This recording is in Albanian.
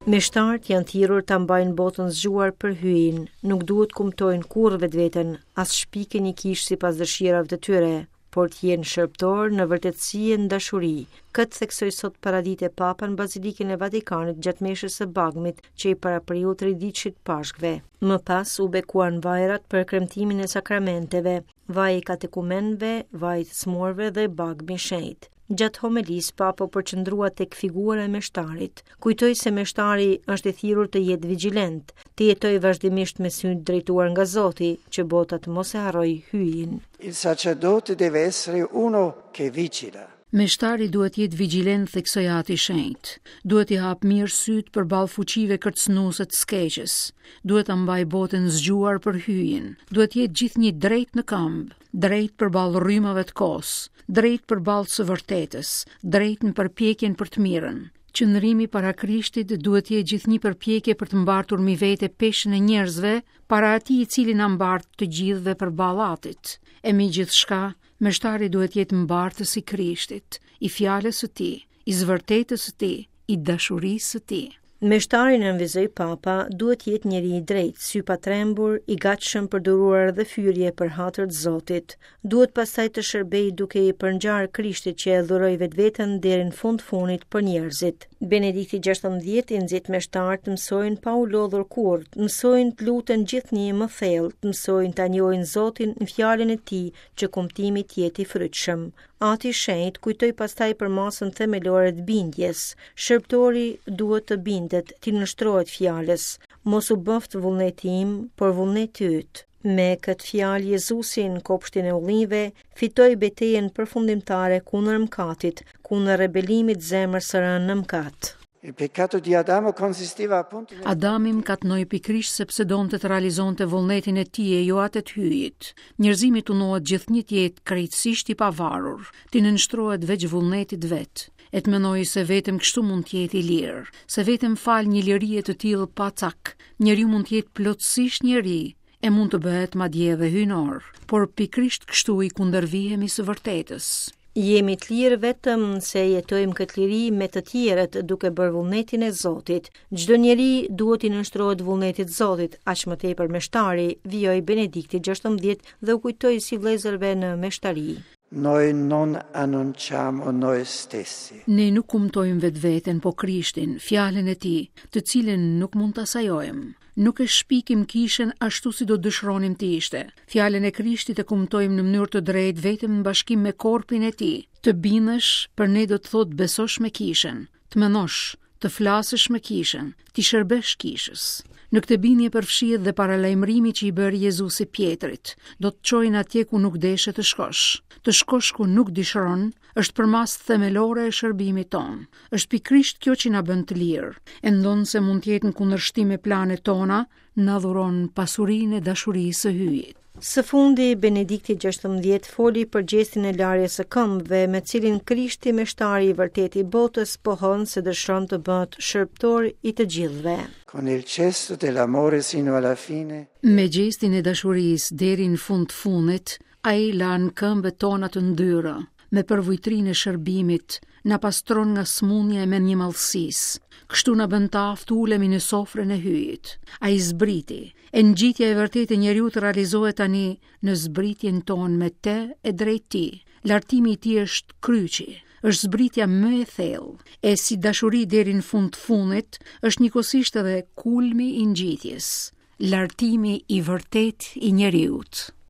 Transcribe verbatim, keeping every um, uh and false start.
Meshtarët janë thirrur ta mbajnë botën zgjuar për hyin, nuk duhet kumtojnë kurrë vetveten, as shpiken një kishë sipas dëshirave të tyre, por të jenë shërbëtor në vërtetësi e në dashuri. Këtë theksoi sot paradite Papa në Bazilikën e Vatikanit gjatë meshës së bagmit që i parapëriju tridhjetësit Pashkve. Më pas u bekuan vajrat për kremtimin e sakramenteve, vaji i katekumenëve, vaji të smorëve dhe bagmi i shenjtë. Gjatë homelis, Papa përqendrua tek figura e meshtarit. Kujtoi se meshtari është i thirrur të jetë vigjilent, të jetojë vazhdimisht me sy të drejtuar nga Zoti, që bota të mos e harrojë hyjin. Il sacerdote deve essere uno che vigila. Meshtari duhet jetë vigjilent, theksoi Ati i Shenjtë. Duhet i hap mirë syt përballë fuqive kërcënuese të skeqjes. Duhet ta mbaj botën zgjuar për hyjin. Duhet jetë gjithnjë drejt në këmbë, drejt përballë rrymave të kohës, drejt përballë së vërtetës, drejt në përpjekjen për të mirën. Qëndrimi para Krishtit duhet jetë gjithnjë përpjekje për të mbartur mi vete peshën e njerëzve para Atij i cili na mbart të gjithëve përballë Atit. E mi gjithçka, meshtari duhet jetë mbartës i Krishtit, i fjalës së Tij, i zvërtetës së Tij, i dashurisë së Tij. Meshtari nënvizoi Papa duhet jetë njeri i drejtë, sy pa trembur, i gatshëm për duruar dhe fyrje për hatër të Zotit. Duhet pastaj të shërbejë duke i përngjarë Krishtit që e dhuroi vetveten deri në fund fundit për njerëzit. Benedikti gjashtëmbëdhjetë i nxit meshtarët të mësojnë pa u lodhur kurrë, të mësojnë të luten gjithnjë më thellë, të mësojnë ta njohin Zotin në fjalën e Tij që kumtimi të jetë i frytshëm. Ati i Shenjtë kujtoi pastaj për masën themelore të bindjes. Shërbëtori duhet të bindet, të nështrohet fjalës. Mos u bëft vullneti im, por vullneti yt. Me këtë fjalë Jezusi në kopshtin e ullinjve fitoi betejën përfundimtare kundër mëkatit, kundër rebelimit zemrës së rënë në mëkat. Il peccato di Adamo consisteva appunto nel... Adami mkatnoi pikrisht sepse donte të realizonte vullnetin e tij e jo atë të hyjit. Njerëzimi tunohet gjithnjë të jetë krejtësisht i pavarur, të nënshtrohet veç vullnetit vet. E të menojë se vetëm kështu mund të jetë i lirë, se vetëm fal një lirie të tillë pa cak, njeriu mund të jetë plotësisht njeri, e mund të bëhet madje edhe hynor, por pikrisht kështu i kundërvihemi së vërtetës. Jemi të lirë vetëm se jetojmë këtë liri me të tjerët duke bërë vullnetin e Zotit. Çdo njeri duhet i nënshtrohet vullnetit të Zotit, aq më tepër meshtari, vijoi Benedikti gjashtëmbëdhjetë dhe u kujtoi si vëllezërve në meshtari. Noi non annunciamo noi stessi. Ne nuk kumtojmë vetveten, po Krishtin, fjalën e Tij, të cilën nuk mund ta sajojmë. Nuk e shpikim kishën ashtu si do dëshironim të ishte. Fjalën e Krishtit e kumtojmë në mënyrë të drejtë vetëm në bashkim me korpin e Tij. Të bindesh për ne do të thotë besosh me kishën, të mendosh, të flasësh me kishën, të shërbesh kishës. Në këtë bindje përfshihet dhe paralajmërimi që i bëri Jezusi Pjetrit, do të çojnë atje ku nuk deshe të shkosh. Të shkosh ku nuk dëshiron është përmas themelore e shërbimit ton. Është pikrisht kjo që na bën të lirë. E ndonë se mund të jetë në kundërshtim me planet tona, na dhuron pasurinë e dashurisë së hyjit. Së fundi, Benedikti gjashtëmbëdhjetë foli për gjestin e larjes së këmbëve, me cilin Krishti meshtari i vërtet i botës pohon se dëshiron të bëhet shërbëtor i të gjithëve. Con il gesto dell'amore sino alla fine. Me gjestin e dashurisë deri në fund fundit, ai la në këmbët tona të ndyra, me përvujtrinë e shërbimit, na pastron nga smundja e menjëmallësisë. Kështu na bën të aftë ulemi në sofrën e hyjit. Ai zbriti. E ngjitja e vërtetë e njeriu të realizohet tani në zbritjen tonë me të e drejt Tij. Lartimi i Tij është kryqi, është zbritja më e thellë. E si dashuri deri në fund fundit, është njëkohësisht edhe kulmi i ngjitjes, lartimi i vërtet i njeriut.